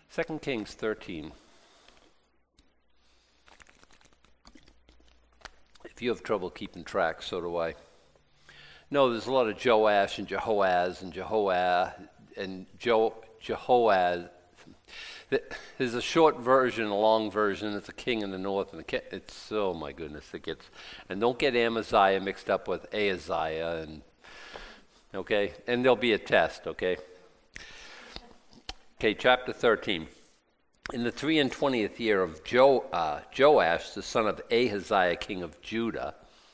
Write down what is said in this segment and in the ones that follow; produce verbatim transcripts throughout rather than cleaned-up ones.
Second Kings thirteen. If you have trouble keeping track, so do I. No, there's a lot of Joash and Jehoaz and Jehoah and jo- Jehoaz. There's a short version, a long version. It's a king in the north, and a it's oh my goodness, it gets. And don't get Amaziah mixed up with Ahaziah, and okay, and there'll be a test. Okay. Okay, chapter thirteen. In the three and twentieth year of jo, uh, Joash, the son of Ahaziah, king of Judah,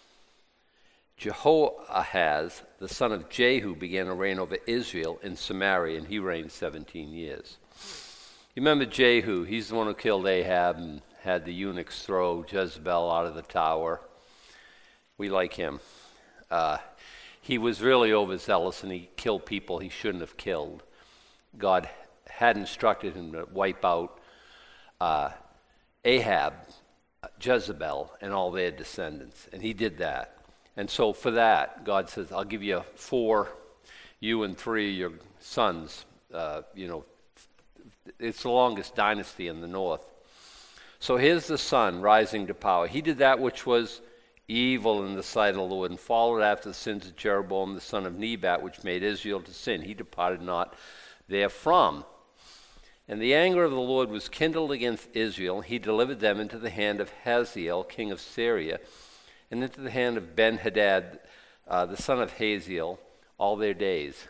Jehoahaz, the son of Jehu, began to reign over Israel in Samaria, and he reigned seventeen years. You remember Jehu? He's the one who killed Ahab and had the eunuchs throw Jezebel out of the tower. We like him. Uh, he was really overzealous, and he killed people he shouldn't have killed. God had instructed him to wipe out uh, Ahab, Jezebel, and all their descendants, and he did that. And so for that, God says, I'll give you four, you and three of your sons. Uh, you know, it's the longest dynasty in the north. So here's the son rising to power. He did that which was evil in the sight of the Lord, and followed after the sins of Jeroboam, the son of Nebat, which made Israel to sin. He departed not therefrom. And the anger of the Lord was kindled against Israel. He delivered them into the hand of Hazael, king of Syria, and into the hand of Ben-Hadad, uh, the son of Hazael, all their days.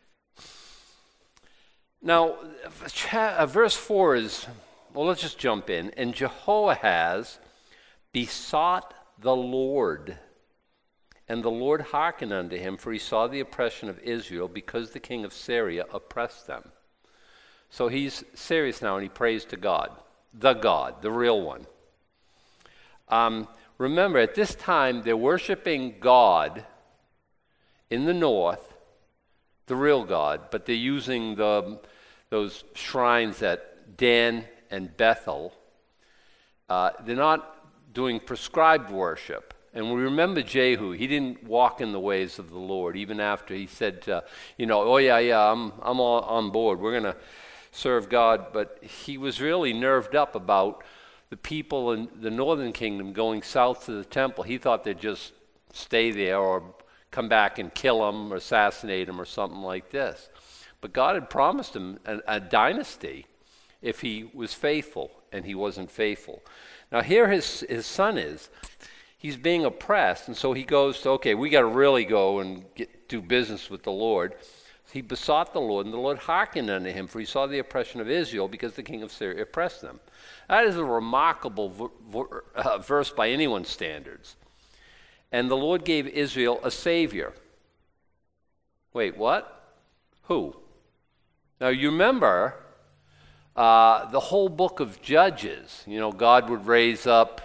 Now, uh, verse four is, well, let's just jump in. And Jehoahaz besought the Lord, and the Lord hearkened unto him, for he saw the oppression of Israel, because the king of Syria oppressed them. So he's serious now, and he prays to God, the God, the real one. Um, remember, at this time, they're worshiping God in the north, the real God, but they're using the those shrines at Dan and Bethel. Uh, they're not doing prescribed worship. And we remember Jehu, he didn't walk in the ways of the Lord, even after he said, uh, you know, oh yeah, yeah, I'm, I'm all on board. We're going to serve God. But he was really nerved up about the people in the northern kingdom going south to the temple. He thought they'd just stay there or come back and kill him or assassinate him or something like this. But God had promised him a, a dynasty if he was faithful, and he wasn't faithful. Now here his, his son is. He's being oppressed, and so he goes to, okay, we got to really go and get, do business with the Lord. He besought the Lord, and the Lord hearkened unto him, for he saw the oppression of Israel, because the king of Syria oppressed them. That is a remarkable v- v- uh, verse by anyone's standards. And the Lord gave Israel a savior. Wait, what? Who? Now you remember uh, the whole book of Judges. You know, God would raise up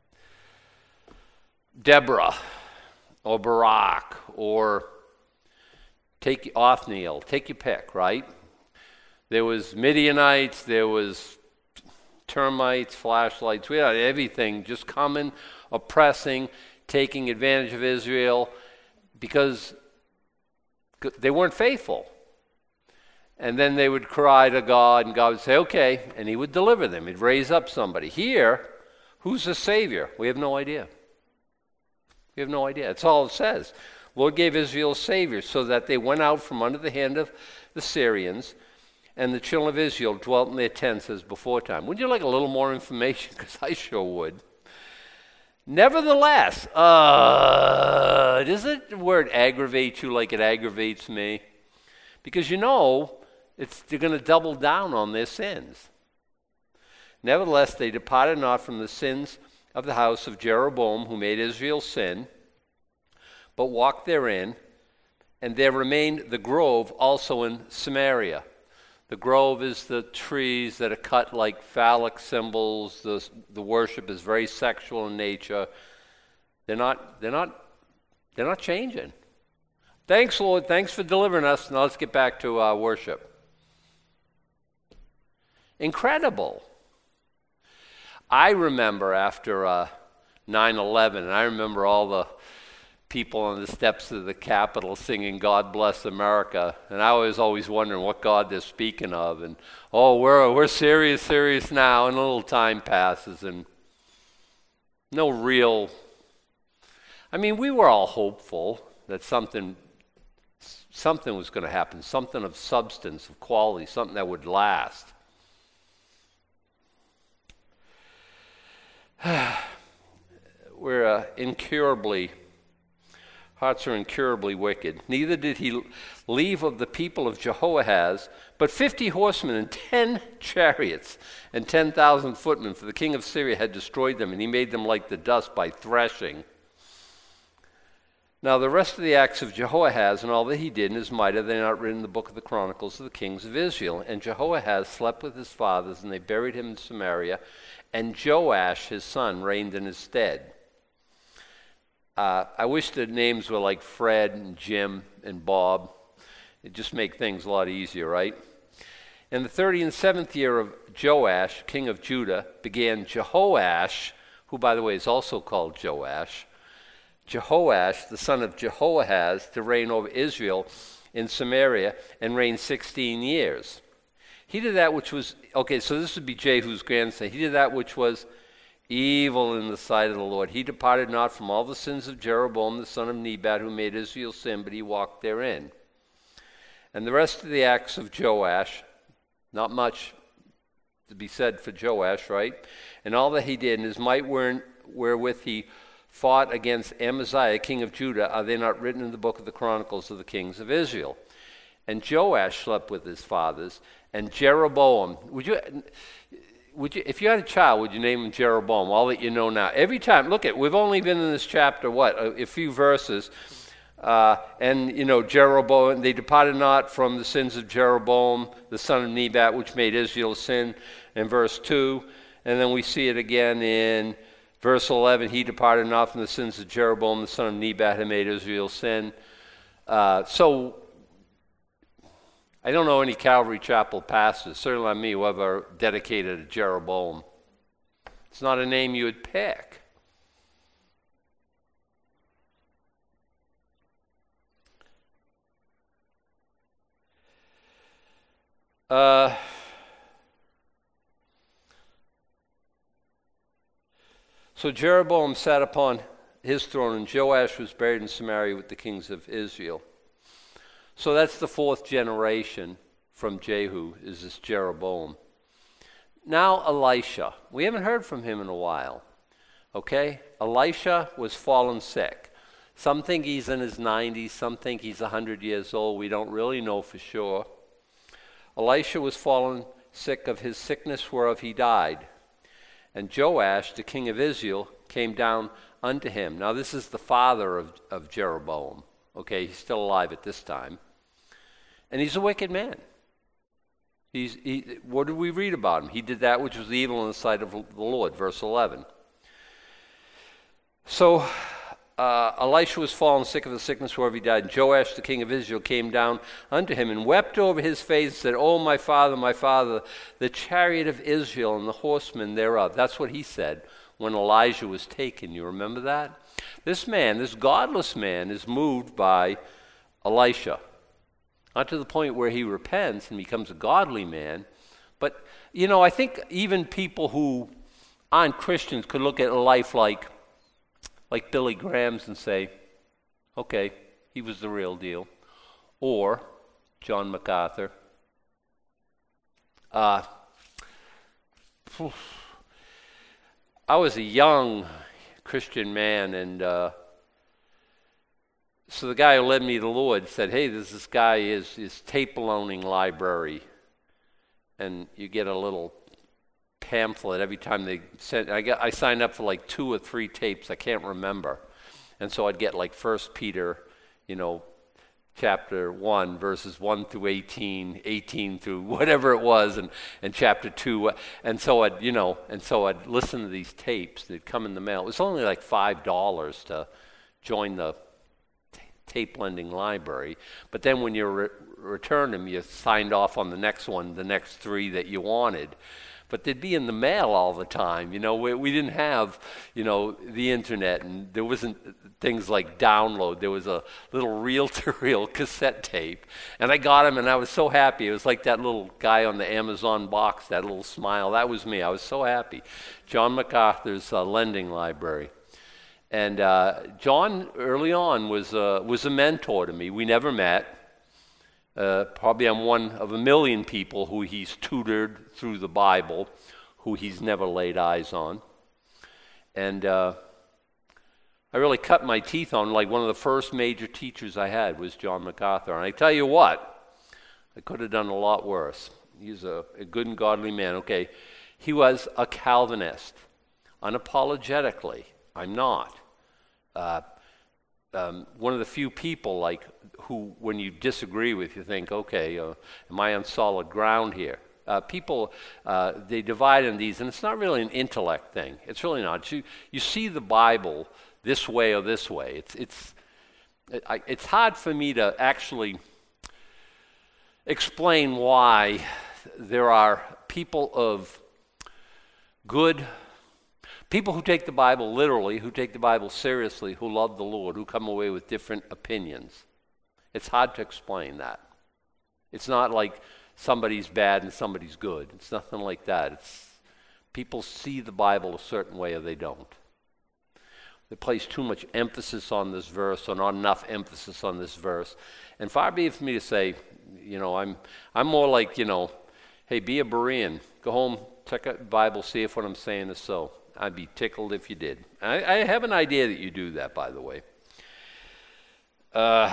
Deborah or Barak or take Othniel, take your pick, right? There was Midianites, there was termites, flashlights, we had everything just coming, oppressing, taking advantage of Israel because they weren't faithful. And then they would cry to God, and God would say, okay, and he would deliver them. He'd raise up somebody. Here, who's the Savior? We have no idea. We have no idea. That's all it says. Lord gave Israel a Savior so that they went out from under the hand of the Syrians, and the children of Israel dwelt in their tents as before time. Wouldn't you like a little more information? Because I sure would. Nevertheless, uh, does the word aggravate you like it aggravates me? Because you know, it's, they're going to double down on their sins. Nevertheless, they departed not from the sins of the house of Jeroboam, who made Israel sin, but walked therein, and there remained the grove also in Samaria. The grove is the trees that are cut like phallic symbols. The, the worship is very sexual in nature. They're not, they're not, they're not changing. Thanks, Lord. Thanks for delivering us. Now let's get back to uh, worship. Incredible. I remember after uh, nine eleven, and I remember all the people on the steps of the Capitol singing God Bless America. And I was always wondering what God they're speaking of. And, oh, we're, we're serious, serious now. And a little time passes and no real... I mean, we were all hopeful that something, something was going to happen, something of substance, of quality, something that would last. We're uh, incurably, hearts are incurably wicked. Neither did he leave of the people of Jehoahaz, but fifty horsemen and ten chariots and ten thousand footmen, for the king of Syria had destroyed them, and he made them like the dust by threshing. Now the rest of the acts of Jehoahaz and all that he did and his might, are they not written in the book of the Chronicles of the kings of Israel? And Jehoahaz slept with his fathers, and they buried him in Samaria, and Joash his son reigned in his stead. Uh, I wish the names were like Fred and Jim and Bob. It'd just make things a lot easier, right? In the thirty and seventh year of Joash, king of Judah, began Jehoash, who by the way is also called Joash, Jehoash, the son of Jehoahaz, to reign over Israel in Samaria, and reigned sixteen years. He did that which was, okay, so this would be Jehu's grandson. He did that which was evil in the sight of the Lord. He departed not from all the sins of Jeroboam, the son of Nebat, who made Israel sin, but he walked therein. And the rest of the acts of Joash, not much to be said for Joash, right? And all that he did, and his might wherewith he fought against Amaziah, king of Judah, are they not written in the book of the Chronicles of the kings of Israel? And Joash slept with his fathers, and Jeroboam. Would you, would you, if you had a child, would you name him Jeroboam? All that you know now. Every time, look at, we've only been in this chapter, what, a, a few verses. Uh, and, you know, Jeroboam, they departed not from the sins of Jeroboam, the son of Nebat, which made Israel sin, in verse two. And then we see it again in verse eleven, he departed not from the sins of Jeroboam, the son of Nebat, and made Israel sin. Uh, so, I don't know any Calvary Chapel pastors, certainly not me, who ever dedicated a Jeroboam. It's not a name you would pick. Uh... So Jeroboam sat upon his throne, and Joash was buried in Samaria with the kings of Israel. So that's the fourth generation from Jehu, is this Jeroboam. Now Elisha. We haven't heard from him in a while. Okay? Elisha was fallen sick. Some think he's in his nineties. Some think he's one hundred years old. We don't really know for sure. Elisha was fallen sick of his sickness whereof he died. And Joash, the king of Israel, came down unto him. Now this is the father of, of Jeroboam. Okay, he's still alive at this time. And he's a wicked man. He's, he, what did we read about him? He did that which was evil in the sight of the Lord, verse eleven. So uh, Elisha was fallen sick of the sickness whereof he died. And Joash, the king of Israel, came down unto him and wept over his face and said, "O my father, my father, the chariot of Israel and the horsemen thereof." That's what he said when Elijah was taken. You remember that? This man, this godless man, is moved by Elisha. Not to the point where he repents and becomes a godly man. But, you know, I think even people who aren't Christians could look at a life like like Billy Graham's and say, okay, he was the real deal. Or John MacArthur. Uh, I was a young Christian man, and uh, so the guy who led me to the Lord said, hey, there's this guy, his, his tape loaning library, and you get a little pamphlet every time they sent. I got I signed up for like two or three tapes, I can't remember, and so I'd get like First Peter, you know, chapter one, verses one through eighteen, eighteen through whatever it was, and and chapter two, and so I'd you know, and so I'd listen to these tapes. They'd come in the mail. It was only like five dollars to join the t- tape lending library, but then when you re- returned them, you signed off on the next one, the next three that you wanted. but they'd be in the mail all the time. You know, we, we didn't have, you know, the internet, and there wasn't things like download. There was a little reel-to-reel cassette tape, and I got them, and I was so happy. It was like that little guy on the Amazon box, that little smile. That was me. I was so happy. John MacArthur's uh, Lending Library. And uh, John, early on, was, uh, was a mentor to me. We never met. Uh, probably I'm one of a million people who he's tutored through the Bible, who he's never laid eyes on. And uh, I really cut my teeth on, like, one of the first major teachers I had was John MacArthur. And I tell you what, I could have done a lot worse. He's a, a good and godly man. Okay, he was a Calvinist, unapologetically. I'm not. Uh, um, one of the few people, like, who, when you disagree with, you think, okay, uh, am I on solid ground here? Uh, people, uh, they divide in these, and it's not really an intellect thing. It's really not. You, you see the Bible this way or this way. It's, it's, it, I, it's hard for me to actually explain why there are people of good, people who take the Bible literally, who take the Bible seriously, who love the Lord, who come away with different opinions. It's hard to explain that. It's not like somebody's bad and somebody's good. It's nothing like that. It's people see the Bible a certain way or they don't. They place too much emphasis on this verse or not enough emphasis on this verse. And far be it for me to say, you know, I'm I'm more like, you know, hey, be a Berean. Go home, check out the Bible, see if what I'm saying is so. I'd be tickled if you did. I, I have an idea that you do that, by the way. Uh,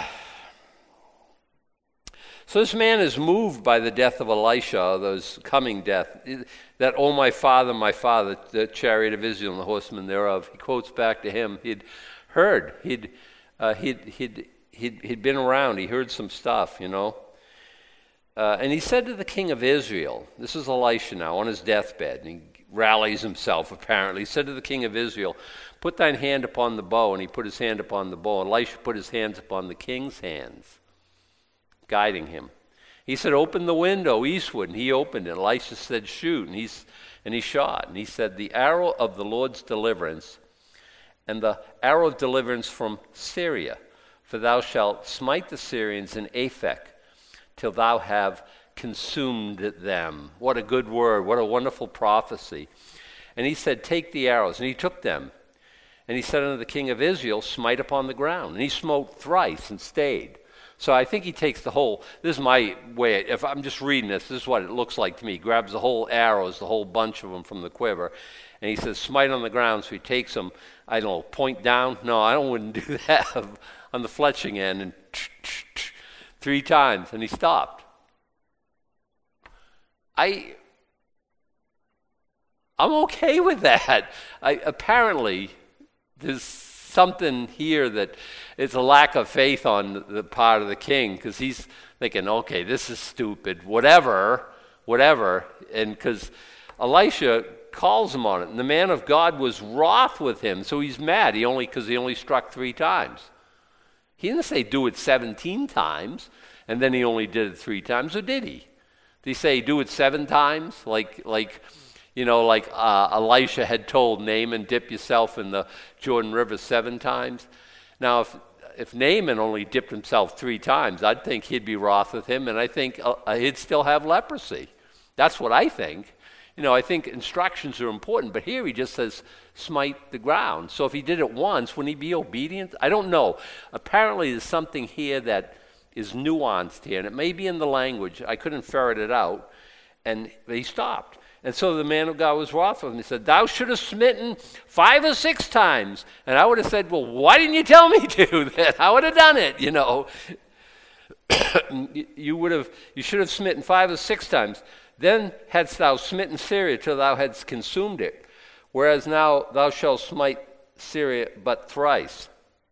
so this man is moved by the death of Elisha, those coming death. That, oh, my father, my father, the chariot of Israel and the horsemen thereof. He quotes back to him. He'd heard. He'd, uh, he'd, he'd, he'd, he'd been around. He heard some stuff, you know. Uh, and he said to the king of Israel, this is Elisha now on his deathbed, and he rallies himself apparently. He said to the king of Israel, put thine hand upon the bow. And he put his hand upon the bow. And Elisha put his hands upon the king's hands, guiding him. He said, open the window eastward. And he opened it. Elisha said, shoot. And, he's, and he shot. And he said, the arrow of the Lord's deliverance, and the arrow of deliverance from Syria. For thou shalt smite the Syrians in Aphek, till thou have consumed them. What a good word. What a wonderful prophecy. And he said, take the arrows. And he took them. And he said unto the king of Israel, smite upon the ground. And he smote thrice and stayed. So I think he takes the whole, this is my way, if I'm just reading this, this is what it looks like to me. He grabs the whole arrows, the whole bunch of them from the quiver, and he says, smite on the ground. So he takes them, I don't know, point down. No, I don't wouldn't do that on the fletching end, and three times, and he stopped. I, I'm okay with that. I, apparently, there's something here that it's a lack of faith on the part of the king, because he's thinking, okay, this is stupid, whatever, whatever. And because Elisha calls him on it, and the man of God was wroth with him, so he's mad. He only because he only struck three times. He didn't say do it seventeen times, and then he only did it three times, or did he? Did he say do it seven times, like like? You know, like uh, Elisha had told Naaman, dip yourself in the Jordan River seven times. Now, if if Naaman only dipped himself three times, I'd think he'd be wroth with him, and I think uh, he'd still have leprosy. That's what I think. You know, I think instructions are important, but here he just says, smite the ground. So if he did it once, wouldn't he be obedient? I don't know. Apparently there's something here that is nuanced here, and it may be in the language. I couldn't ferret it out, and he stopped. And so the man of God was wroth with him. He said, thou should have smitten five or six times. And I would have said, well, why didn't you tell me to then? I would have done it, you know. you would have, you should have smitten five or six times. Then hadst thou smitten Syria till thou hadst consumed it. Whereas now thou shalt smite Syria but thrice.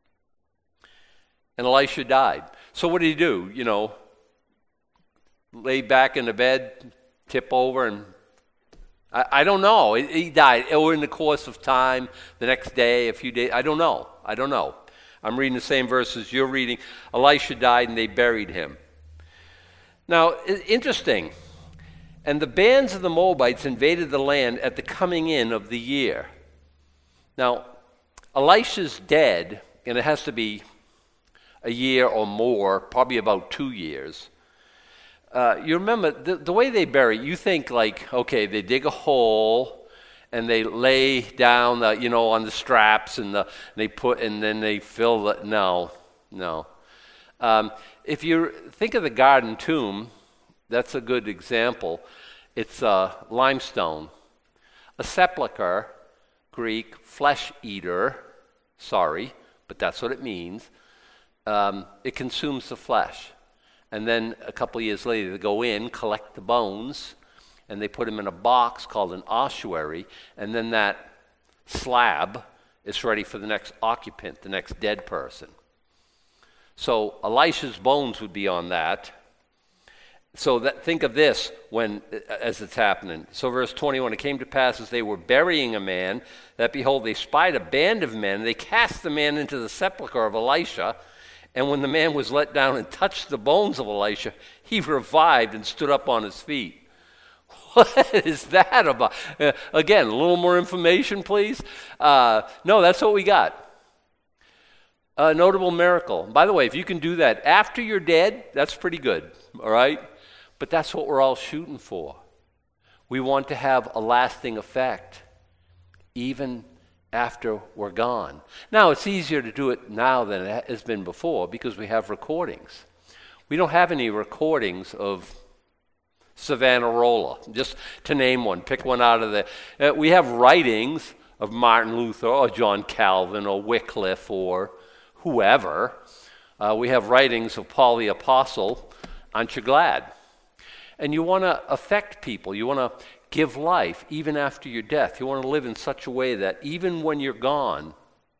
And Elisha died. So what did he do? You know, lay back in the bed, tip over, and I, I don't know. He, he died. Or in the course of time, the next day, a few days. I don't know. I don't know. I'm reading the same verses you're reading. Elisha died and they buried him. Now, interesting. And the bands of the Moabites invaded the land at the coming in of the year. Now, Elisha's dead, and it has to be a year or more, probably about two years. Uh, you remember, the, the way they bury, you think like, okay, they dig a hole, and they lay down, the, you know, on the straps, and, the, and they put, and then they fill the, no, no. Um, if you think of the garden tomb, that's a good example. It's a limestone. A sepulcher, Greek, flesh eater, sorry, but that's what it means. Um, it consumes the flesh. And then a couple of years later, they go in, collect the bones, and they put them in a box called an ossuary, and then that slab is ready for the next occupant, the next dead person. So Elisha's bones would be on that. So that, think of this when as it's happening. So verse twenty-one, it came to pass as they were burying a man, that behold, they spied a band of men, and they cast the man into the sepulchre of Elisha. And when the man was let down and touched the bones of Elisha, he revived and stood up on his feet. What is that about? Uh, again, a little more information, please. Uh, no, that's what we got. A notable miracle. By the way, if you can do that after you're dead, that's pretty good, all right? But that's what we're all shooting for. We want to have a lasting effect, even after we're gone. Now, it's easier to do it now than it has been before because we have recordings. We don't have any recordings of Savonarola, just to name one, pick one out of the... Uh, we have writings of Martin Luther or John Calvin or Wycliffe or whoever. Uh, we have writings of Paul the Apostle. Aren't you glad? And you want to affect people. You want to give life even after your death. You want to live in such a way that even when you're gone,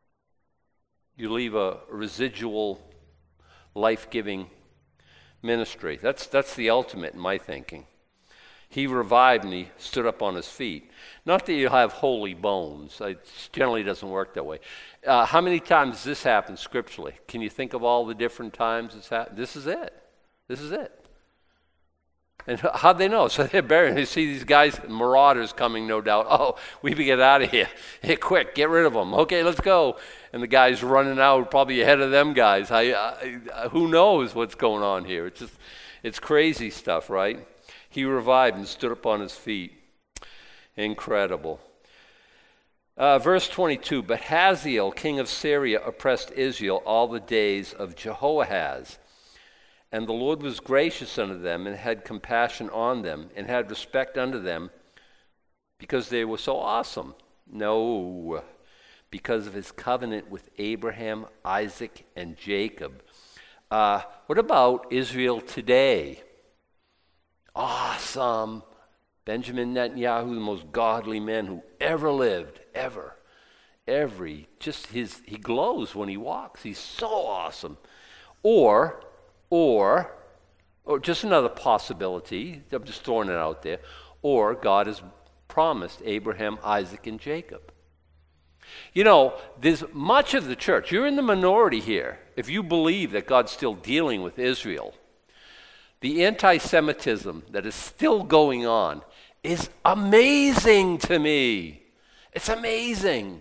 you leave a residual life-giving ministry. That's, that's the ultimate in my thinking. He revived and he stood up on his feet. Not that you have holy bones. It generally doesn't work that way. Uh, how many times does this happen scripturally? Can you think of all the different times it's happened? This is it. This is it. And how'd they know? So they're buried. They see these guys, marauders coming, no doubt. Oh, we better get out of here. Hey, quick, get rid of them. Okay, let's go. And the guy's running out, probably ahead of them guys. I, I, who knows what's going on here? It's just, it's crazy stuff, right? He revived and stood up on his feet. Incredible. Uh, verse twenty-two, but Hazael, king of Syria, oppressed Israel all the days of Jehoahaz. And the Lord was gracious unto them, and had compassion on them, and had respect unto them, because they were so awesome. No, because of his covenant with Abraham, Isaac, and Jacob. Uh, what about Israel today? Awesome. Benjamin Netanyahu, the most godly man who ever lived, ever. Every, just his, he glows when he walks. He's so awesome. Or... Or, or just another possibility, I'm just throwing it out there, or God has promised Abraham, Isaac, and Jacob. You know, there's much of the church, you're in the minority here, if you believe that God's still dealing with Israel. The anti-Semitism that is still going on is amazing to me. It's amazing.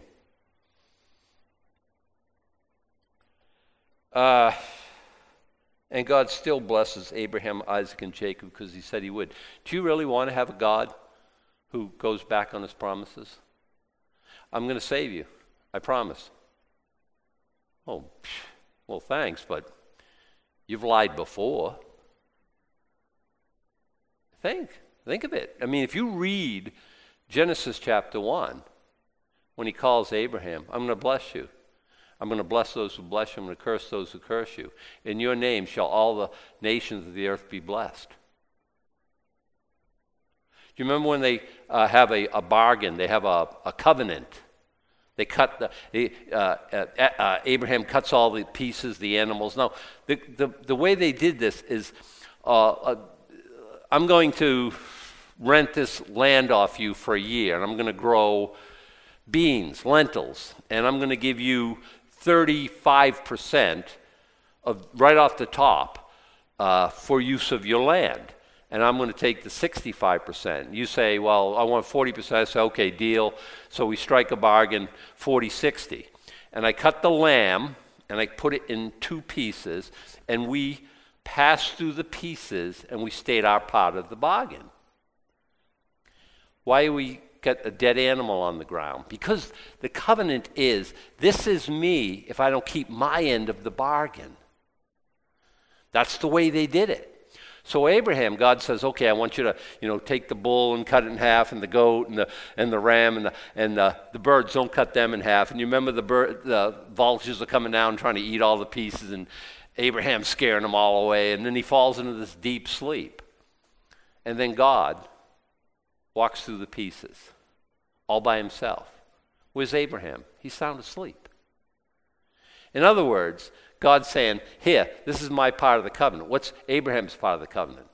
Uh... And God still blesses Abraham, Isaac, and Jacob because he said he would. Do you really want to have a God who goes back on his promises? I'm going to save you. I promise. Oh, well, thanks, but you've lied before. Think. Think of it. I mean, if you read Genesis chapter one, when he calls Abraham, I'm going to bless you. I'm going to bless those who bless you. I'm going to curse those who curse you. In your name shall all the nations of the earth be blessed. Do you remember when they uh, have a, a bargain? They have a, a covenant. They cut the, they, uh, uh, uh, Abraham cuts all the pieces, the animals. Now, the, the, the way they did this is, uh, uh, I'm going to rent this land off you for a year, and I'm going to grow beans, lentils, and I'm going to give you thirty-five percent of right off the top uh, for use of your land. and I'm going to take the sixty-five percent. You say, well, I want forty percent. I say, okay, deal. So we strike a bargain, forty sixty. And I cut the lamb, and I put it in two pieces, and we passed through the pieces, and we stayed our part of the bargain. Why do we get a dead animal on the ground? Because the covenant is, this is me if I don't keep my end of the bargain. That's the way they did it. So Abraham, God says, okay, I want you to, you know, take the bull and cut it in half, and the goat and the and the ram and the and the, the birds, don't cut them in half. And you remember the bird, the vultures are coming down trying to eat all the pieces, and Abraham's scaring them all away, and then he falls into this deep sleep. And then God walks through the pieces all by himself. Where's Abraham? He's sound asleep. In other words, God's saying, here, this is my part of the covenant. What's Abraham's part of the covenant?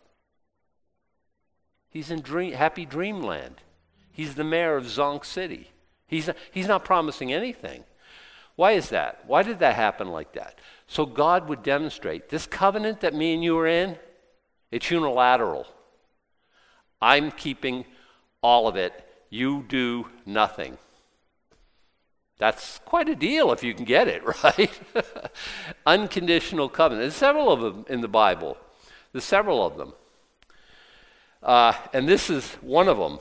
He's in dream, happy dreamland. He's the mayor of Zonk City. He's not, he's not promising anything. Why is that? Why did that happen like that? So God would demonstrate, this covenant that me and you are in, it's unilateral. I'm keeping all of it. You do nothing. That's quite a deal if you can get it, right? Unconditional covenant. There's several of them in the Bible. There's several of them. Uh, and this is one of them.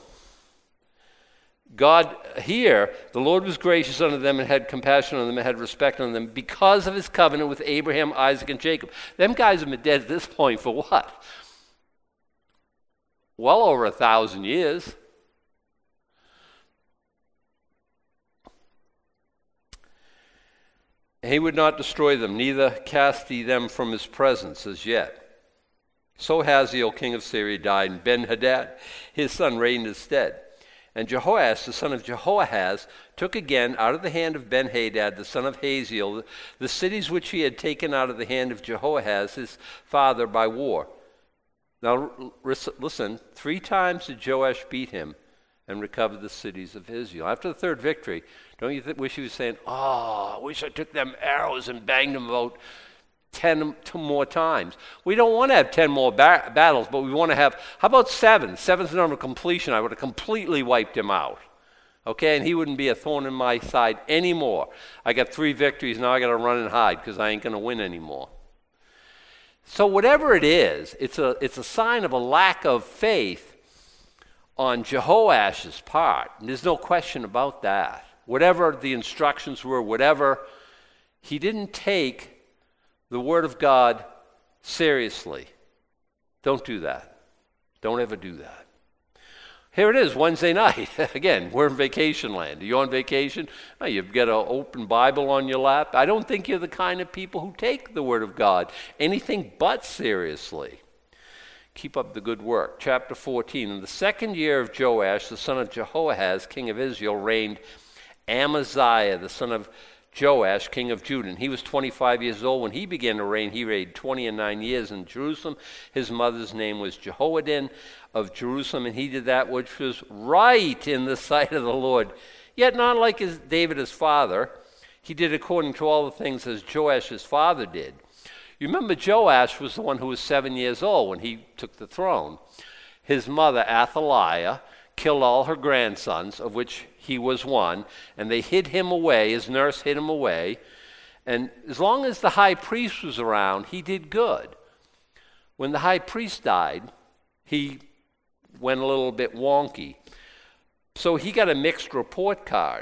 God, here, the Lord was gracious unto them and had compassion on them and had respect on them because of his covenant with Abraham, Isaac, and Jacob. Them guys have been dead at this point for what? Well over a thousand years. He would not destroy them, neither cast he them from his presence as yet. So Hazael, king of Syria, died, and Ben-Hadad, his son, reigned instead. And Jehoash, the son of Jehoahaz, took again out of the hand of Ben-Hadad, the son of Hazael, the cities which he had taken out of the hand of Jehoahaz, his father, by war. Now listen, three times did Joash beat him and recovered the cities of Israel. After the third victory, don't you th- wish he was saying, oh, I wish I took them arrows and banged them about ten more times. We don't want to have ten more ba- battles, but we want to have, how about seven? Seven's the number of completion. I would have completely wiped him out. Okay, and he wouldn't be a thorn in my side anymore. I got three victories, now I got to run and hide because I ain't going to win anymore. So whatever it is, it's a, it's a sign of a lack of faith on Jehoash's part. And there's no question about that. Whatever the instructions were, whatever, he didn't take the word of God seriously. Don't do that. Don't ever do that. Here it is, Wednesday night. Again, we're in vacation land. Are you on vacation? Oh, you've got an open Bible on your lap. I don't think you're the kind of people who take the word of God anything but seriously. Keep up the good work. Chapter fourteen. In the second year of Joash, the son of Jehoahaz, king of Israel, reigned Amaziah, the son of Joash, king of Judah. And he was twenty-five years old when he began to reign. He reigned twenty and nine years in Jerusalem. His mother's name was Jehoadin of Jerusalem, and he did that which was right in the sight of the Lord. Yet not like his, David his father. He did according to all the things as Joash his father did. You remember Joash was the one who was seven years old when he took the throne. His mother, Athaliah, killed all her grandsons, of which he was one, and they hid him away. His nurse hid him away. And as long as the high priest was around, he did good. When the high priest died, he went a little bit wonky. So he got a mixed report card.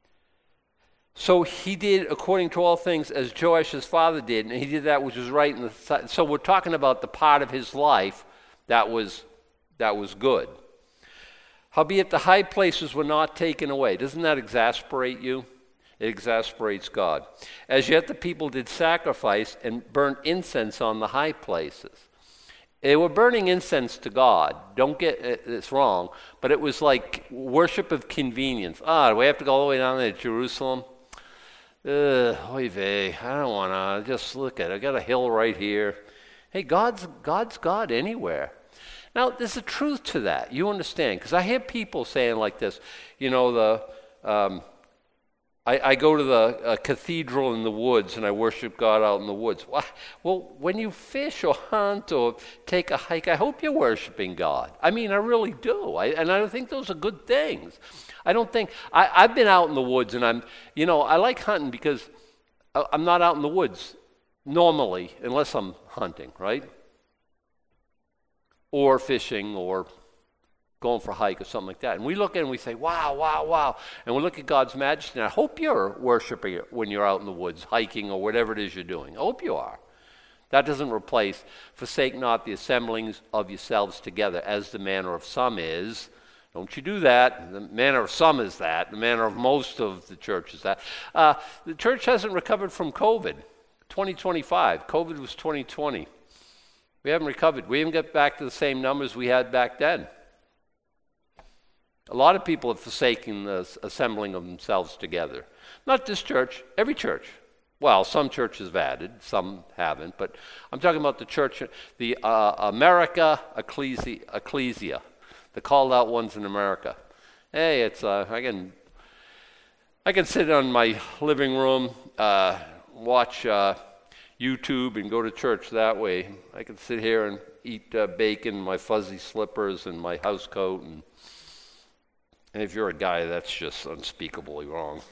So he did according to all things as Joash his father did, and he did that which was right in the. So we're talking about the part of his life that was that was good. Howbeit the high places were not taken away. Doesn't that exasperate you? It exasperates God. As yet the people did sacrifice and burnt incense on the high places. They were burning incense to God. Don't get this wrong, but it was like worship of convenience. Ah, do we have to go all the way down to Jerusalem? Ugh, oy vey, I don't want to. Just look at it. I got a hill right here. Hey, God's God's God anywhere. Now, there's a truth to that. You understand? Because I hear people saying like this, you know, the um, I, I go to the uh, cathedral in the woods and I worship God out in the woods. Well, well, when you fish or hunt or take a hike, I hope you're worshiping God. I mean, I really do. I, and I think those are good things. I don't think, I, I've been out in the woods and I'm, you know, I like hunting because I'm not out in the woods normally unless I'm hunting, right? Or fishing or going for a hike or something like that. And we look at it and we say, wow, wow, wow. And we look at God's majesty. And I hope you're worshiping it when you're out in the woods, hiking or whatever it is you're doing. I hope you are. That doesn't replace, forsake not the assemblings of yourselves together, as the manner of some is. Don't you do that. The manner of some is that. The manner of most of the church is that. Uh, the church hasn't recovered from COVID. twenty twenty-five. COVID was twenty twenty. We haven't recovered. We haven't got back to the same numbers we had back then. A lot of people have forsaken the assembling of themselves together. Not this church, every church. Well, some churches have added, some haven't, but I'm talking about the church, the uh, America Ecclesia, Ecclesia, the called out ones in America. Hey, it's uh, I can I can sit on my living room, uh, watch uh, YouTube, and go to church that way. I can sit here and eat uh, bacon, my fuzzy slippers, and my house coat, and And if you're a guy, that's just unspeakably wrong.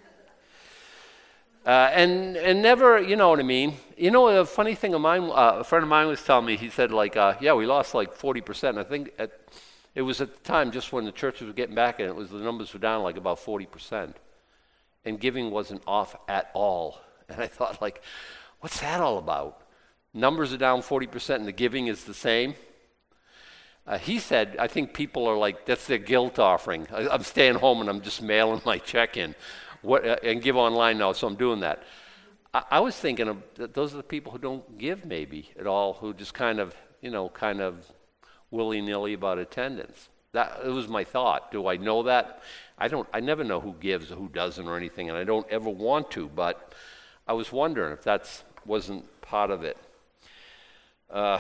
Uh, and and never, you know what I mean? You know, a funny thing of mine, uh, a friend of mine was telling me, he said, like, uh, yeah, we lost like forty percent. I think at, it was at the time just when the churches were getting back, and it was the numbers were down like about forty percent. And giving wasn't off at all. And I thought, like, what's that all about? Numbers are down forty percent and the giving is the same. Uh, he said, I think people are like, that's their guilt offering. I, I'm staying home and I'm just mailing my check in what, uh, and give online now, so I'm doing that. I, I was thinking of that those are the people who don't give maybe at all, who just kind of, you know, kind of willy-nilly about attendance. That it was my thought. Do I know that? I don't. I never know who gives or who doesn't or anything, and I don't ever want to, but I was wondering if that wasn't part of it. Uh,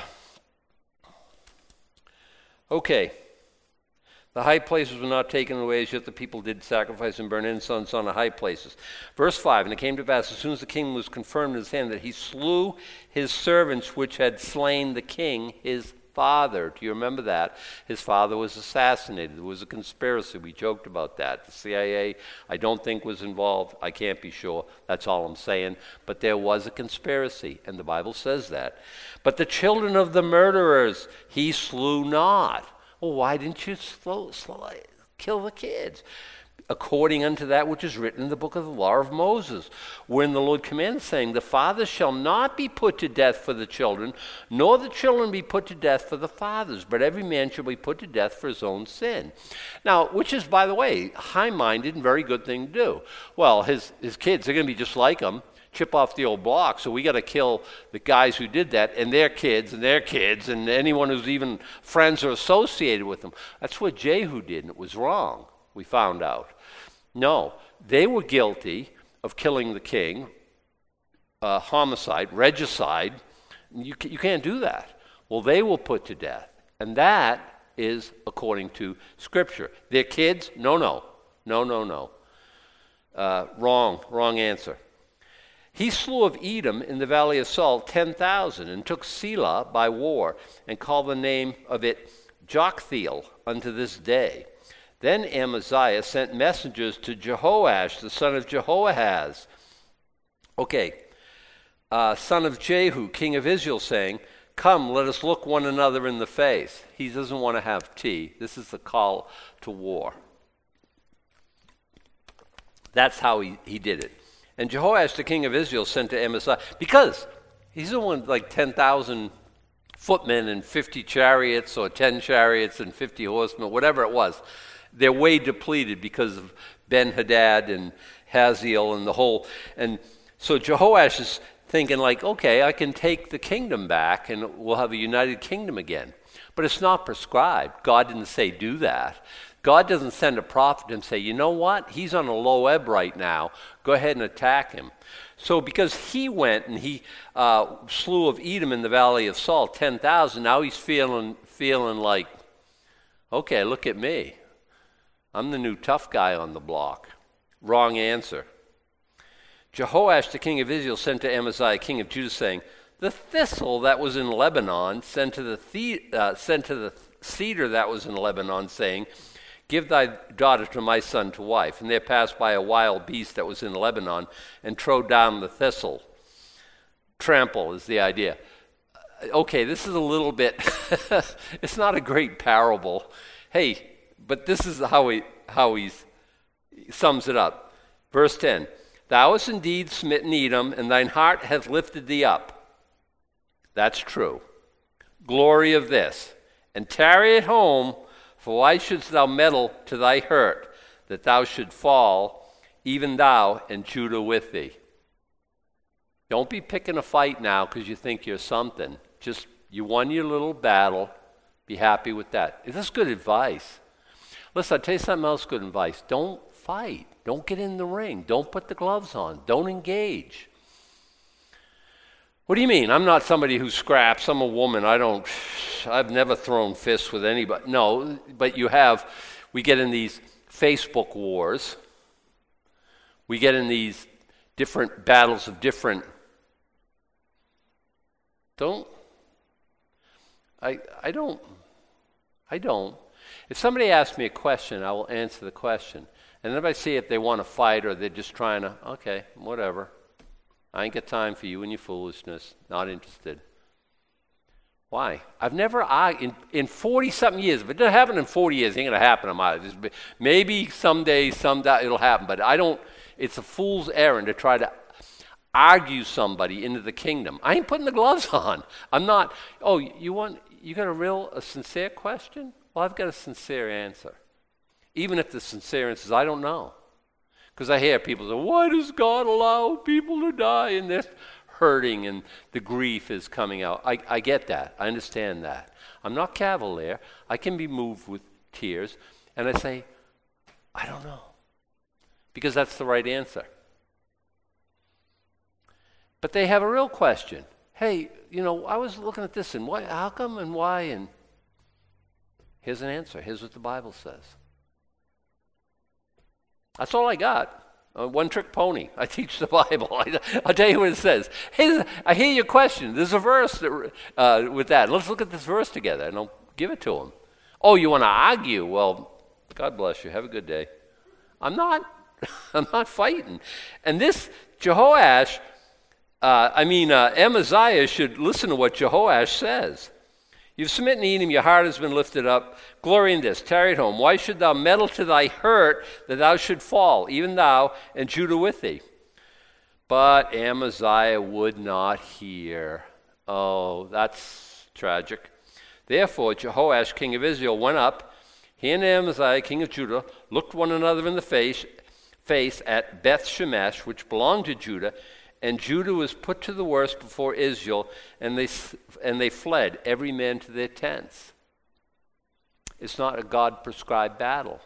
Okay, the high places were not taken away, as yet the people did sacrifice and burn incense on the high places. Verse five, and it came to pass, as soon as the king was confirmed in his hand, that he slew his servants which had slain the king, his father. Do you remember that? His father was assassinated. There was a conspiracy. We joked about that. The C I A, I don't think, was involved. I can't be sure. That's all I'm saying. But there was a conspiracy, and the Bible says that. But the children of the murderers he slew not. Well, why didn't you slow, slow, kill the kids? According unto that which is written in the book of the law of Moses, wherein the Lord commanded, saying, the fathers shall not be put to death for the children, nor the children be put to death for the fathers, but every man shall be put to death for his own sin. Now, which is, by the way, high-minded and very good thing to do. Well, his, his kids, they're going to be just like him, chip off the old block, so we got to kill the guys who did that, and their kids, and their kids, and anyone who's even friends or associated with them. That's what Jehu did, and it was wrong, we found out. No, they were guilty of killing the king, uh, homicide, regicide. You, you can't do that. Well, they were put to death. And that is according to Scripture. Their kids? No, no. No, no, no. Uh, wrong, wrong answer. He slew of Edom in the valley of Salt ten thousand, and took Selah by war, and called the name of it Joktheel unto this day. Then Amaziah sent messengers to Jehoash, the son of Jehoahaz, okay, uh, son of Jehu, king of Israel, saying, come, let us look one another in the face. He doesn't want to have tea. This is the call to war. That's how he, he did it. And Jehoash, the king of Israel, sent to Amaziah, because he's the one like ten thousand footmen and fifty chariots, or ten chariots and fifty horsemen, whatever it was. They're way depleted because of Ben-Hadad and Hazael and the whole. And so Jehoash is thinking like, okay, I can take the kingdom back and we'll have a united kingdom again. But it's not prescribed. God didn't say do that. God doesn't send a prophet and say, you know what? He's on a low ebb right now. Go ahead and attack him. So because he went and he uh, slew of Edom in the valley of Salt, ten thousand, now he's feeling feeling like, okay, look at me. I'm the new tough guy on the block. Wrong answer. Jehoash, the king of Israel, sent to Amaziah, king of Judah, saying, the thistle that was in Lebanon sent to the, the uh, sent to the cedar that was in Lebanon, saying, give thy daughter to my son to wife. And there passed by a wild beast that was in Lebanon and trode down the thistle. Trample is the idea. Okay, this is a little bit, it's not a great parable. Hey, but this is how he, how he sums it up. Verse ten, thou hast indeed smitten Edom, and thine heart hath lifted thee up. That's true. Glory of this. And tarry at home, for why shouldst thou meddle to thy hurt, that thou should fall, even thou and Judah with thee? Don't be picking a fight now because you think you're something. Just, you won your little battle. Be happy with that. That's good advice. Listen, I'll tell you something else good advice. Don't fight. Don't get in the ring. Don't put the gloves on. Don't engage. What do you mean? I'm not somebody who scraps. I'm a woman. I don't, I've never thrown fists with anybody. No, but you have, we get in these Facebook wars. We get in these different battles of different, don't, I, I don't, I don't. If somebody asks me a question, I will answer the question. And if I see if they want to fight or they're just trying to, okay, whatever. I ain't got time for you and your foolishness. Not interested. Why? I've never, I, in, in forty-something years, if it doesn't happen in forty years, it ain't going to happen. I'm out. Just, maybe someday, someday it'll happen. But I don't, it's a fool's errand to try to argue somebody into the kingdom. I ain't putting the gloves on. I'm not, oh, you want, you got a real, a sincere question? Well, I've got a sincere answer. Even if the sincere answer is, I don't know. Because I hear people say, why does God allow people to die? And they're hurting and the grief is coming out. I, I get that. I understand that. I'm not cavalier. I can be moved with tears. And I say, I don't know. Because that's the right answer. But they have a real question. Hey, you know, I was looking at this and why, how come and why? And here's an answer. Here's what the Bible says. That's all I got. A one-trick pony. I teach the Bible. I, I'll tell you what it says. Hey, I hear your question. There's a verse that, uh, with that. Let's look at this verse together, and I'll give it to him. Oh, you want to argue? Well, God bless you. Have a good day. I'm not. I'm not fighting. And this Jehoash, uh, I mean, uh, Amaziah should listen to what Jehoash says. You've smitten Edom, your heart has been lifted up. Glory in this, tarry at home. Why should thou meddle to thy hurt, that thou should fall, even thou and Judah with thee? But Amaziah would not hear. Oh, that's tragic. Therefore, Jehoash, king of Israel, went up. He and Amaziah, king of Judah, looked one another in the face, face at Beth Shemesh, which belonged to Judah, and Judah was put to the worse before Israel, and they and they fled, every man to their tents. It's not a God-prescribed battle.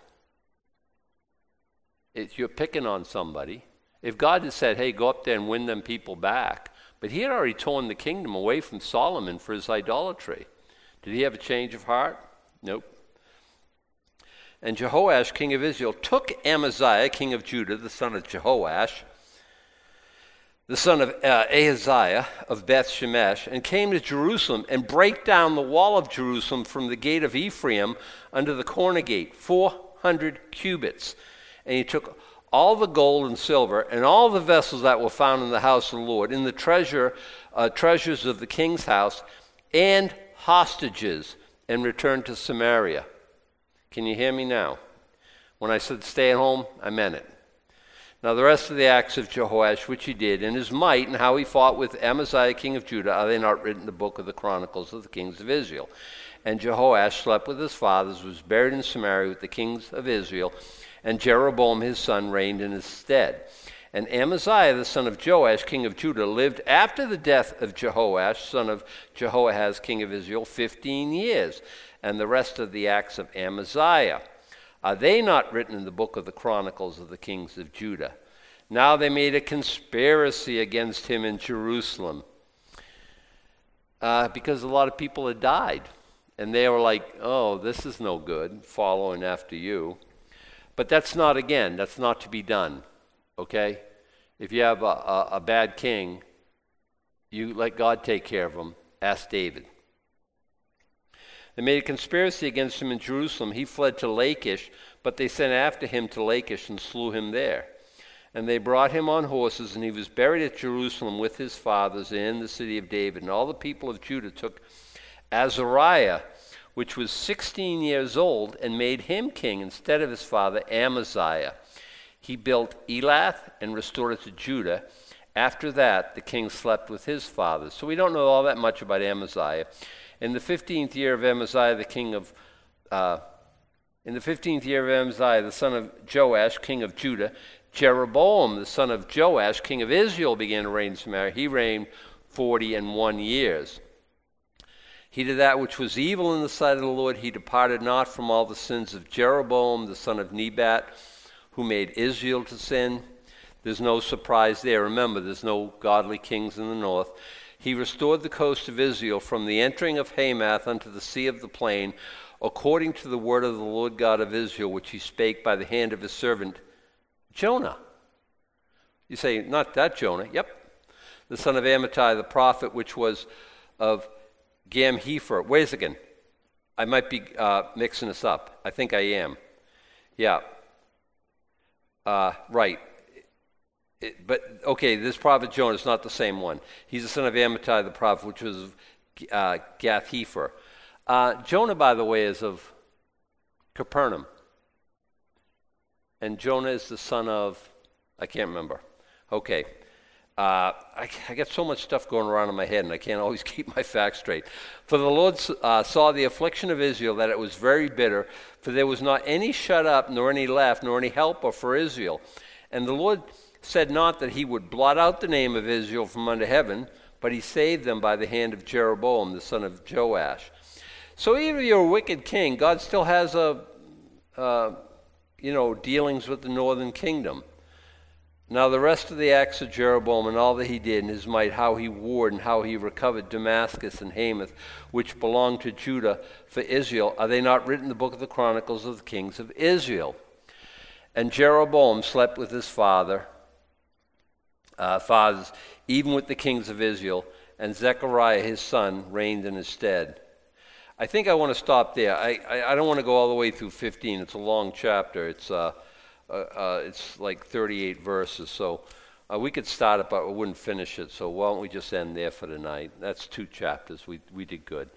It's, you're picking on somebody. If God had said, hey, go up there and win them people back, but he had already torn the kingdom away from Solomon for his idolatry. Did he have a change of heart? Nope. And Jehoash, king of Israel, took Amaziah, king of Judah, the son of Jehoash, the son of uh, Ahaziah of Beth Shemesh, and came to Jerusalem and brake down the wall of Jerusalem from the gate of Ephraim unto the corner gate, four hundred cubits. And he took all the gold and silver and all the vessels that were found in the house of the Lord, in the treasure uh, treasures of the king's house, and hostages, and returned to Samaria. Can you hear me now? When I said stay at home, I meant it. Now the rest of the acts of Jehoash, which he did, and his might, and how he fought with Amaziah king of Judah, are they not written in the book of the Chronicles of the kings of Israel? And Jehoash slept with his fathers, was buried in Samaria with the kings of Israel, and Jeroboam his son reigned in his stead. And Amaziah the son of Joash, king of Judah, lived after the death of Jehoash, son of Jehoahaz, king of Israel, fifteen years. And the rest of the acts of Amaziah, are they not written in the book of the Chronicles of the kings of Judah? Now they made a conspiracy against him in Jerusalem uh, because a lot of people had died. And they were like, oh, this is no good, following after you. But that's not, again, that's not to be done, okay? If you have a, a, a bad king, you let God take care of him. Ask David. They made a conspiracy against him in Jerusalem. He fled to Lachish, but they sent after him to Lachish and slew him there. And they brought him on horses, and he was buried at Jerusalem with his fathers in the city of David. And all the people of Judah took Azariah, which was sixteen years old, and made him king instead of his father Amaziah. He built Elath and restored it to Judah. After that, the king slept with his fathers. So we don't know all that much about Amaziah. In the fifteenth year of Amaziah, the king of, uh, in the fifteenth year of Amaziah, the son of Joash, king of Judah, Jeroboam, the son of Joash, king of Israel, began to reign in Samaria. He reigned forty and one years. He did that which was evil in the sight of the Lord. He departed not from all the sins of Jeroboam, the son of Nebat, who made Israel to sin. There's no surprise there. Remember, there's no godly kings in the north. He restored the coast of Israel from the entering of Hamath unto the sea of the plain, according to the word of the Lord God of Israel, which he spake by the hand of his servant Jonah. You say, not that Jonah. Yep. The son of Amittai, the prophet, which was of Gamhepher. Wait a second. I might be uh, mixing this up. I think I am. Yeah. Uh, right. It, but, okay, this prophet Jonah is not the same one. He's the son of Amittai, the prophet, which was of uh, Gath-hepher. Uh, Jonah, by the way, is of Capernaum. And Jonah is the son of, I can't remember. Okay. Uh, I, I got so much stuff going around in my head, and I can't always keep my facts straight. For the Lord uh, saw the affliction of Israel, that it was very bitter, for there was not any shut up, nor any left, nor any helper for Israel. And the Lord said not that he would blot out the name of Israel from under heaven, but he saved them by the hand of Jeroboam, the son of Joash. So even if you're a wicked king, God still has a, uh, you know, dealings with the northern kingdom. Now the rest of the acts of Jeroboam and all that he did in his might, how he warred and how he recovered Damascus and Hamath, which belonged to Judah for Israel, are they not written in the book of the Chronicles of the kings of Israel? And Jeroboam slept with his father, uh, fathers, even with the kings of Israel, and Zechariah his son reigned in his stead. I think I want to stop there. I, I, I don't want to go all the way through fifteen. It's a long chapter. It's uh, uh, uh, it's like thirty-eight verses. So uh, we could start it, but we wouldn't finish it. So why don't we just end there for tonight? That's two chapters. We we did good.